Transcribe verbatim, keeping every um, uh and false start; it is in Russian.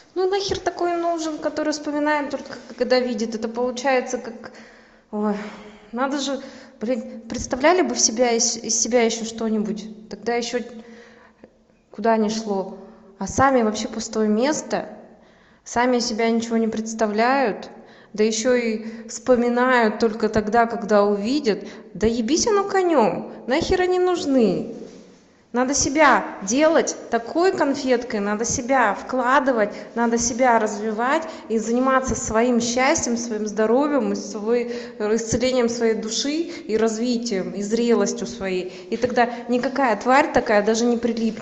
Ну нахер такой нужен, который вспоминает только когда видит? Это получается как... Ой, надо же, блин, представляли бы в себя из, из себя еще что-нибудь, тогда еще куда ни шло. А сами вообще пустое место, сами себя ничего не представляют, да еще и вспоминают только тогда, когда увидят. Да ебись оно конем, нахер они нужны? Надо себя делать такой конфеткой, надо себя вкладывать, надо себя развивать и заниматься своим счастьем, своим здоровьем, и свой, исцелением своей души и развитием, и зрелостью своей. И тогда никакая тварь такая даже не прилипнет.